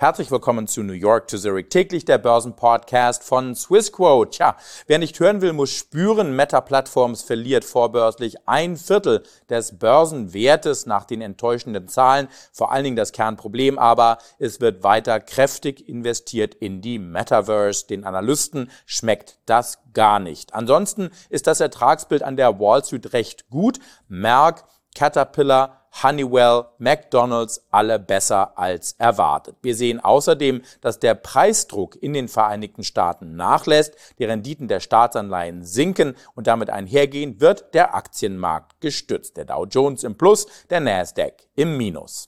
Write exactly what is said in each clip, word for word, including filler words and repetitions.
Herzlich willkommen zu New York to Zurich, täglich der Börsenpodcast von Swissquote. Tja, wer nicht hören will, muss spüren. Meta Platforms verliert vorbörslich ein Viertel des Börsenwertes nach den enttäuschenden Zahlen. Vor allen Dingen das Kernproblem aber, es wird weiter kräftig investiert in die Metaverse. Den Analysten schmeckt das gar nicht. Ansonsten ist das Ertragsbild an der Wall Street recht gut. Merck, Caterpillar, Honeywell, McDonald's, alle besser als erwartet. Wir sehen außerdem, dass der Preisdruck in den Vereinigten Staaten nachlässt, die Renditen der Staatsanleihen sinken und damit einhergehend wird der Aktienmarkt gestützt. Der Dow Jones im Plus, der Nasdaq im Minus.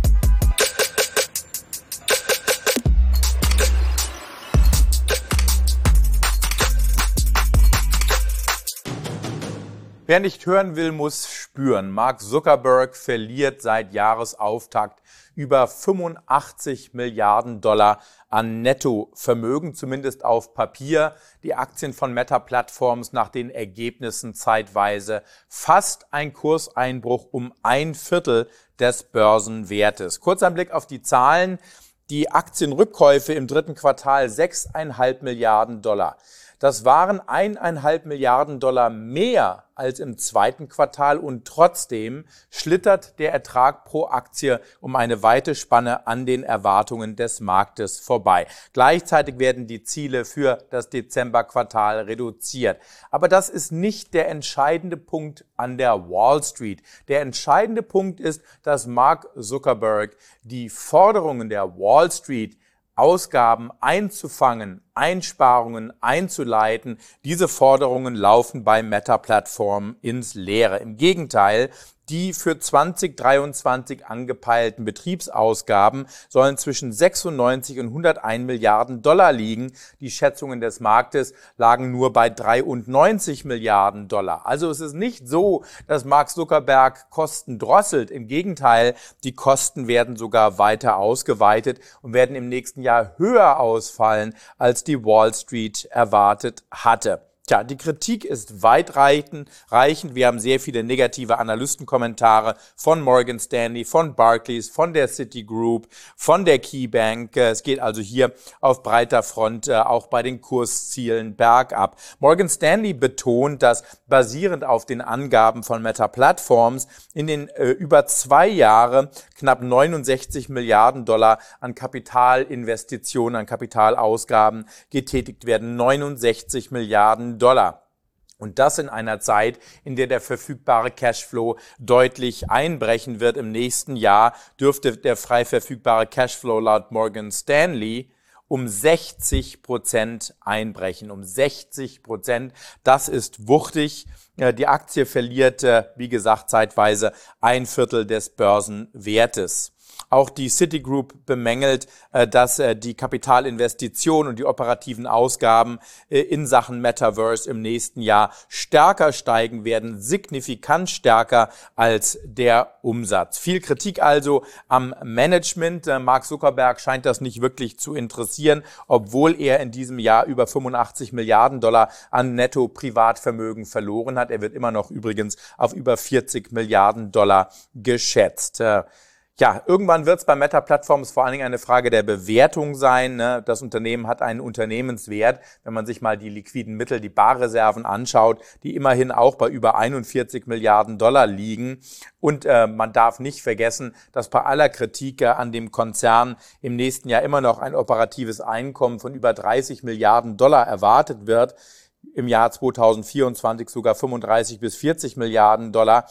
Wer nicht hören will, muss spüren. Mark Zuckerberg verliert seit Jahresauftakt über fünfundachtzig Milliarden Dollar an Nettovermögen, zumindest auf Papier. Die Aktien von Meta Platforms nach den Ergebnissen zeitweise fast ein Kurseinbruch um ein Viertel des Börsenwertes. Kurz ein Blick auf die Zahlen. Die Aktienrückkäufe im dritten Quartal sechs Komma fünf Milliarden Dollar. Das waren eineinhalb Milliarden Dollar mehr als im zweiten Quartal und trotzdem schlittert der Ertrag pro Aktie um eine weite Spanne an den Erwartungen des Marktes vorbei. Gleichzeitig werden die Ziele für das Dezemberquartal reduziert. Aber das ist nicht der entscheidende Punkt an der Wall Street. Der entscheidende Punkt ist, dass Mark Zuckerberg die Forderungen der Wall Street, Ausgaben einzufangen, Einsparungen einzuleiten, diese Forderungen laufen bei Meta Platform ins Leere. Im Gegenteil, die für zwanzig dreiundzwanzig angepeilten Betriebsausgaben sollen zwischen sechsundneunzig und hunderteins Milliarden Dollar liegen. Die Schätzungen des Marktes lagen nur bei dreiundneunzig Milliarden Dollar. Also es ist nicht so, dass Mark Zuckerberg Kosten drosselt. Im Gegenteil, die Kosten werden sogar weiter ausgeweitet und werden im nächsten Jahr höher ausfallen, als die Wall Street erwartet hatte. Tja, die Kritik ist weitreichend. Wir haben sehr viele negative Analystenkommentare von Morgan Stanley, von Barclays, von der Citigroup, von der KeyBank. Es geht also hier auf breiter Front auch bei den Kurszielen bergab. Morgan Stanley betont, dass basierend auf den Angaben von Meta Platforms in den äh, über zwei Jahre knapp neunundsechzig Milliarden Dollar an Kapitalinvestitionen, an Kapitalausgaben getätigt werden. neunundsechzig Milliarden Dollar. Und das in einer Zeit, in der der verfügbare Cashflow deutlich einbrechen wird. Im nächsten Jahr dürfte der frei verfügbare Cashflow laut Morgan Stanley um sechzig Prozent einbrechen. Um sechzig Prozent. Das ist wuchtig. Die Aktie verliert, wie gesagt, zeitweise ein Viertel des Börsenwertes. Auch die Citigroup bemängelt, dass die Kapitalinvestitionen und die operativen Ausgaben in Sachen Metaverse im nächsten Jahr stärker steigen werden, signifikant stärker als der Umsatz. Viel Kritik also am Management. Mark Zuckerberg scheint das nicht wirklich zu interessieren, obwohl er in diesem Jahr über fünfundachtzig Milliarden Dollar an Netto-Privatvermögen verloren hat. Er wird immer noch übrigens auf über vierzig Milliarden Dollar geschätzt. Ja, irgendwann wird es bei Meta Platforms vor allen Dingen eine Frage der Bewertung sein. Ne? Das Unternehmen hat einen Unternehmenswert, wenn man sich mal die liquiden Mittel, die Barreserven anschaut, die immerhin auch bei über einundvierzig Milliarden Dollar liegen. Und äh, man darf nicht vergessen, dass bei aller Kritik äh, an dem Konzern im nächsten Jahr immer noch ein operatives Einkommen von über dreißig Milliarden Dollar erwartet wird. Im Jahr zweitausendvierundzwanzig sogar fünfunddreißig bis vierzig Milliarden Dollar.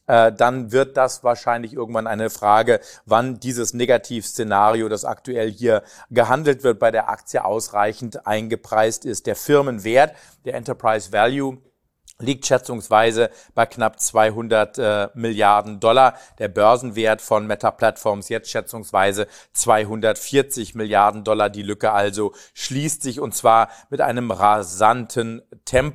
Dann wird das wahrscheinlich irgendwann eine Frage, wann dieses Negativszenario, das aktuell hier gehandelt wird, bei der Aktie ausreichend eingepreist ist. Der Firmenwert, der Enterprise Value, liegt schätzungsweise bei knapp zweihundert äh, Milliarden Dollar. Der Börsenwert von Meta Platforms jetzt schätzungsweise zweihundertvierzig Milliarden Dollar. Die Lücke also schließt sich und zwar mit einem rasanten Tempo.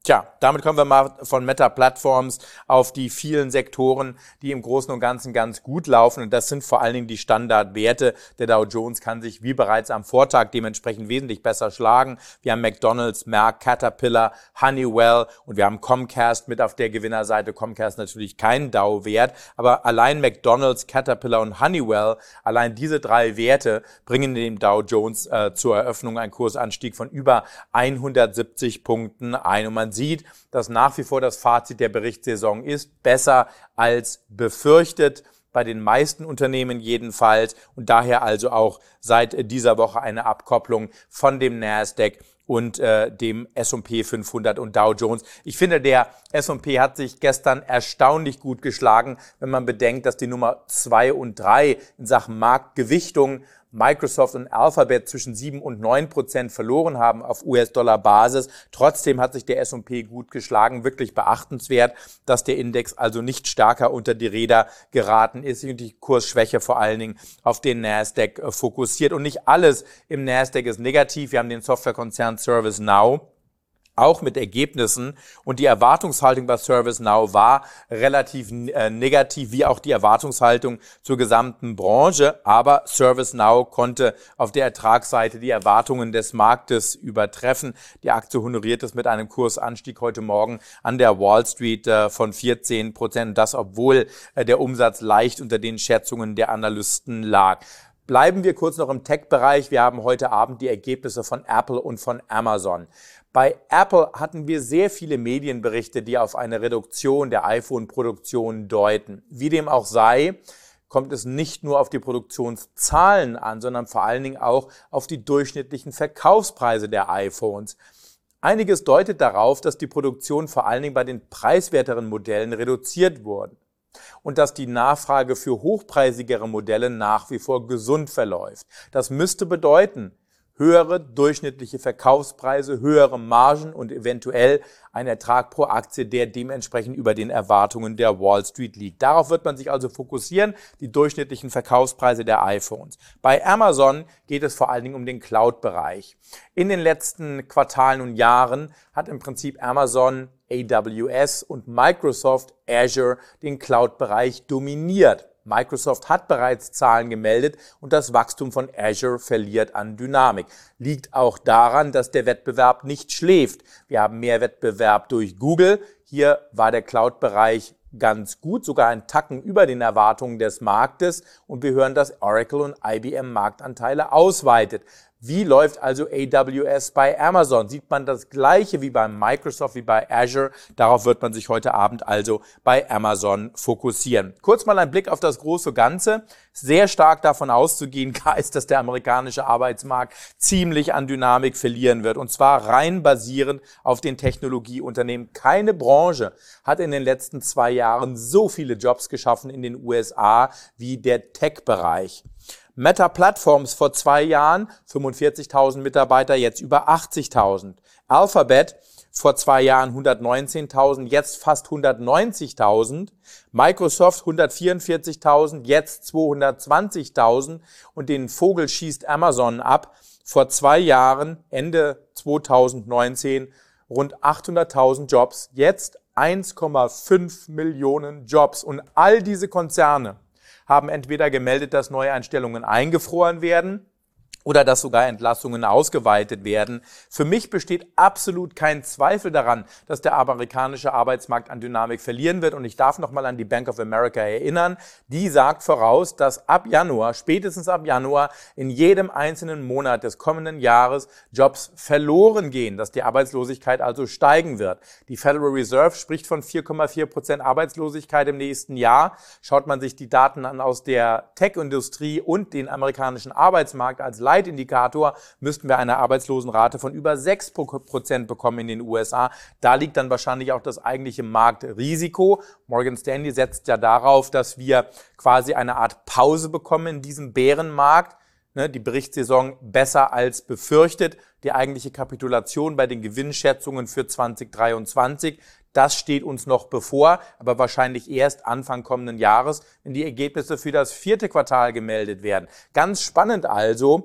Tja, damit kommen wir mal von Meta Platforms auf die vielen Sektoren, die im Großen und Ganzen ganz gut laufen. Und das sind vor allen Dingen die Standardwerte. Der Dow Jones kann sich wie bereits am Vortag dementsprechend wesentlich besser schlagen. Wir haben McDonald's, Merck, Caterpillar, Honeywell und wir haben Comcast mit auf der Gewinnerseite. Comcast natürlich kein Dow-Wert, aber allein McDonald's, Caterpillar und Honeywell, allein diese drei Werte bringen dem Dow Jones äh, zur Eröffnung einen Kursanstieg von über hundertsiebzig Punkten ein. Und man sieht, dass nach wie vor das Fazit der Berichtssaison ist, besser als befürchtet, bei den meisten Unternehmen jedenfalls, und daher also auch seit dieser Woche eine Abkopplung von dem Nasdaq und äh, dem S und P fünfhundert und Dow Jones. Ich finde, der S und P hat sich gestern erstaunlich gut geschlagen, wenn man bedenkt, dass die Nummer zwei und drei in Sachen Marktgewichtung Microsoft und Alphabet zwischen sieben und neun Prozent verloren haben auf U S-Dollar-Basis. Trotzdem hat sich der S und P gut geschlagen. Wirklich beachtenswert, dass der Index also nicht stärker unter die Räder geraten ist und die Kursschwäche vor allen Dingen auf den Nasdaq fokussiert. Und nicht alles im Nasdaq ist negativ. Wir haben den Softwarekonzern ServiceNow, auch mit Ergebnissen, und die Erwartungshaltung bei ServiceNow war relativ äh, negativ, wie auch die Erwartungshaltung zur gesamten Branche, aber ServiceNow konnte auf der Ertragsseite die Erwartungen des Marktes übertreffen. Die Aktie honoriert es mit einem Kursanstieg heute Morgen an der Wall Street äh, von vierzehn Prozent, das obwohl äh, der Umsatz leicht unter den Schätzungen der Analysten lag. Bleiben wir kurz noch im Tech-Bereich. Wir haben heute Abend die Ergebnisse von Apple und von Amazon. Bei Apple hatten wir sehr viele Medienberichte, die auf eine Reduktion der iPhone-Produktion deuten. Wie dem auch sei, kommt es nicht nur auf die Produktionszahlen an, sondern vor allen Dingen auch auf die durchschnittlichen Verkaufspreise der iPhones. Einiges deutet darauf, dass die Produktion vor allen Dingen bei den preiswerteren Modellen reduziert wurde und dass die Nachfrage für hochpreisigere Modelle nach wie vor gesund verläuft. Das müsste bedeuten, höhere durchschnittliche Verkaufspreise, höhere Margen und eventuell ein Ertrag pro Aktie, der dementsprechend über den Erwartungen der Wall Street liegt. Darauf wird man sich also fokussieren, die durchschnittlichen Verkaufspreise der iPhones. Bei Amazon geht es vor allen Dingen um den Cloud-Bereich. In den letzten Quartalen und Jahren hat im Prinzip Amazon, A W S und Microsoft Azure den Cloud-Bereich dominiert. Microsoft hat bereits Zahlen gemeldet und das Wachstum von Azure verliert an Dynamik. Liegt auch daran, dass der Wettbewerb nicht schläft. Wir haben mehr Wettbewerb durch Google. Hier war der Cloud-Bereich ganz gut, sogar ein Tacken über den Erwartungen des Marktes. Und wir hören, dass Oracle und I B M Marktanteile ausweitet. Wie läuft also A W S bei Amazon? Sieht man das Gleiche wie bei Microsoft, wie bei Azure? Darauf wird man sich heute Abend also bei Amazon fokussieren. Kurz mal ein Blick auf das große Ganze. Sehr stark davon auszugehen ist, dass der amerikanische Arbeitsmarkt ziemlich an Dynamik verlieren wird. Und zwar rein basierend auf den Technologieunternehmen. Keine Branche hat in den letzten zwei Jahren so viele Jobs geschaffen in den U S A wie der Tech-Bereich. Meta Platforms vor zwei Jahren, fünfundvierzigtausend Mitarbeiter, jetzt über achtzigtausend. Alphabet vor zwei Jahren hundertneunzehntausend, jetzt fast hundertneunzigtausend. Microsoft hundertvierundvierzigtausend, jetzt zweihundertzwanzigtausend. Und den Vogel schießt Amazon ab. Vor zwei Jahren, Ende zweitausendneunzehn, rund achthunderttausend Jobs, jetzt eins Komma fünf Millionen Jobs. Und all diese Konzerne haben entweder gemeldet, dass Neueinstellungen eingefroren werden oder dass sogar Entlassungen ausgeweitet werden. Für mich besteht absolut kein Zweifel daran, dass der amerikanische Arbeitsmarkt an Dynamik verlieren wird. Und ich darf noch mal an die Bank of America erinnern. Die sagt voraus, dass ab Januar, spätestens ab Januar, in jedem einzelnen Monat des kommenden Jahres Jobs verloren gehen, dass die Arbeitslosigkeit also steigen wird. Die Federal Reserve spricht von vier Komma vier Prozent Arbeitslosigkeit im nächsten Jahr. Schaut man sich die Daten an aus der Tech-Industrie und den amerikanischen Arbeitsmarkt als Leitindikator, müssten wir eine Arbeitslosenrate von über sechs Prozent bekommen in den U S A. Da liegt dann wahrscheinlich auch das eigentliche Marktrisiko. Morgan Stanley setzt ja darauf, dass wir quasi eine Art Pause bekommen in diesem Bärenmarkt. Die Berichtssaison besser als befürchtet. Die eigentliche Kapitulation bei den Gewinnschätzungen für zwanzig dreiundzwanzig, das steht uns noch bevor, aber wahrscheinlich erst Anfang kommenden Jahres, wenn die Ergebnisse für das vierte Quartal gemeldet werden. Ganz spannend also,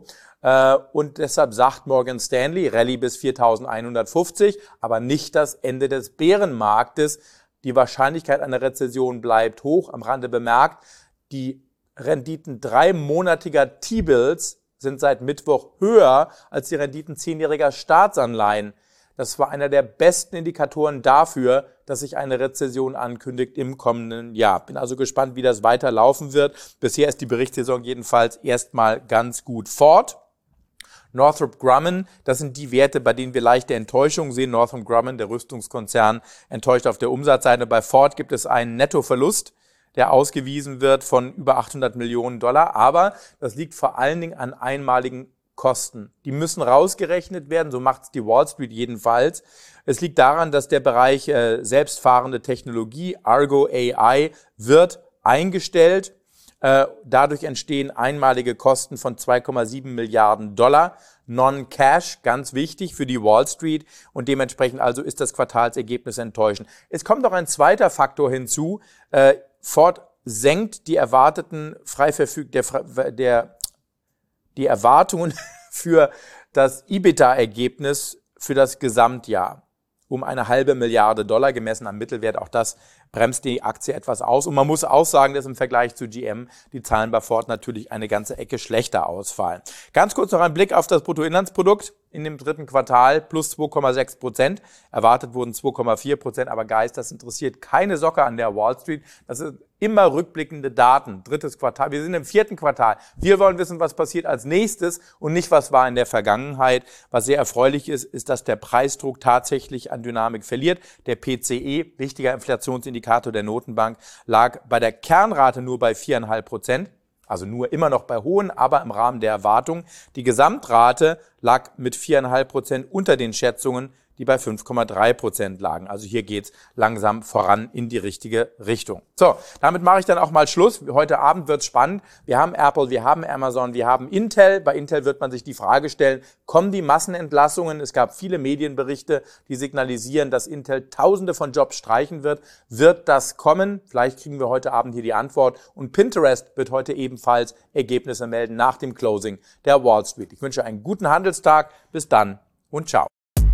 Und deshalb sagt Morgan Stanley, Rallye bis viertausendeinhundertfünfzig, aber nicht das Ende des Bärenmarktes. Die Wahrscheinlichkeit einer Rezession bleibt hoch. Am Rande bemerkt, die Renditen dreimonatiger T-Bills sind seit Mittwoch höher als die Renditen zehnjähriger Staatsanleihen. Das war einer der besten Indikatoren dafür, dass sich eine Rezession ankündigt im kommenden Jahr. Bin also gespannt, wie das weiterlaufen wird. Bisher ist die Berichtssaison jedenfalls erstmal ganz gut fort. Northrop Grumman, das sind die Werte, bei denen wir leichte Enttäuschungen sehen. Northrop Grumman, der Rüstungskonzern, enttäuscht auf der Umsatzseite. Bei Ford gibt es einen Nettoverlust, der ausgewiesen wird von über achthundert Millionen Dollar. Aber das liegt vor allen Dingen an einmaligen Kosten. Die müssen rausgerechnet werden, so macht es die Wall Street jedenfalls. Es liegt daran, dass der Bereich äh, selbstfahrende Technologie, Argo A I, wird eingestellt. Äh, dadurch entstehen einmalige Kosten von zwei Komma sieben Milliarden Dollar. Non-Cash, ganz wichtig für die Wall Street, und dementsprechend also ist das Quartalsergebnis enttäuschend. Es kommt noch ein zweiter Faktor hinzu. Äh, Ford senkt die erwarteten frei verfüg der, der die Erwartungen für das EBITDA-Ergebnis für das Gesamtjahr um eine halbe Milliarde Dollar, gemessen am Mittelwert. Auch das bremst die Aktie etwas aus. Und man muss auch sagen, dass im Vergleich zu G M die Zahlen bei Ford natürlich eine ganze Ecke schlechter ausfallen. Ganz kurz noch ein Blick auf das Bruttoinlandsprodukt in dem dritten Quartal, plus zwei Komma sechs Prozent. Erwartet wurden zwei Komma vier Prozent, aber Guys, das interessiert keine Socke an der Wall Street. Das sind immer rückblickende Daten. Drittes Quartal. Wir sind im vierten Quartal. Wir wollen wissen, was passiert als nächstes und nicht, was war in der Vergangenheit. Was sehr erfreulich ist, ist, dass der Preisdruck tatsächlich an Dynamik verliert. Der P C E, wichtiger Inflationsindikator der Notenbank, lag bei der Kernrate nur bei vier Komma fünf Prozent. Also nur immer noch bei hohen, aber im Rahmen der Erwartung. Die Gesamtrate lag mit vier Komma fünf Prozent unter den Schätzungen, die bei fünf Komma drei Prozent lagen. Also hier geht's langsam voran in die richtige Richtung. So, damit mache ich dann auch mal Schluss. Heute Abend wird's spannend. Wir haben Apple, wir haben Amazon, wir haben Intel. Bei Intel wird man sich die Frage stellen, kommen die Massenentlassungen? Es gab viele Medienberichte, die signalisieren, dass Intel Tausende von Jobs streichen wird. Wird das kommen? Vielleicht kriegen wir heute Abend hier die Antwort. Und Pinterest wird heute ebenfalls Ergebnisse melden nach dem Closing der Wall Street. Ich wünsche einen guten Handelstag. Bis dann und ciao.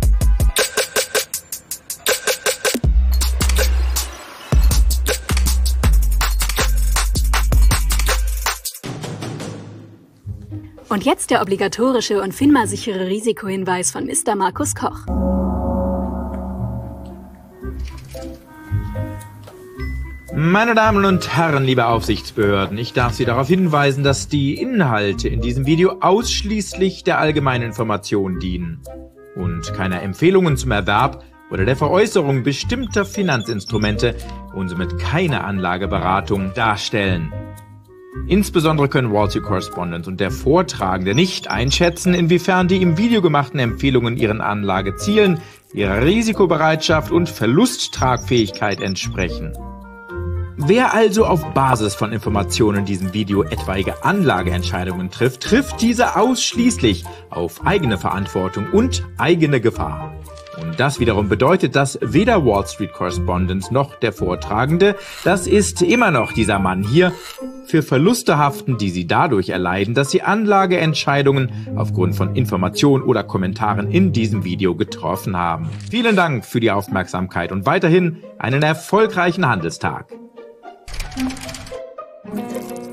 Und jetzt der obligatorische und FINMA-sichere Risikohinweis von Mister Markus Koch. Meine Damen und Herren, liebe Aufsichtsbehörden, ich darf Sie darauf hinweisen, dass die Inhalte in diesem Video ausschließlich der allgemeinen Information dienen und keiner Empfehlungen zum Erwerb oder der Veräußerung bestimmter Finanzinstrumente und somit keine Anlageberatung darstellen. Insbesondere können Wall Street Correspondent und der Vortragende nicht einschätzen, inwiefern die im Video gemachten Empfehlungen ihren Anlagezielen, ihrer Risikobereitschaft und Verlusttragfähigkeit entsprechen. Wer also auf Basis von Informationen in diesem Video etwaige Anlageentscheidungen trifft, trifft diese ausschließlich auf eigene Verantwortung und eigene Gefahr. Und das wiederum bedeutet, dass weder Wall Street Correspondent noch der Vortragende, das ist immer noch dieser Mann hier, für Verluste haften, die sie dadurch erleiden, dass sie Anlageentscheidungen aufgrund von Informationen oder Kommentaren in diesem Video getroffen haben. Vielen Dank für die Aufmerksamkeit und weiterhin einen erfolgreichen Handelstag.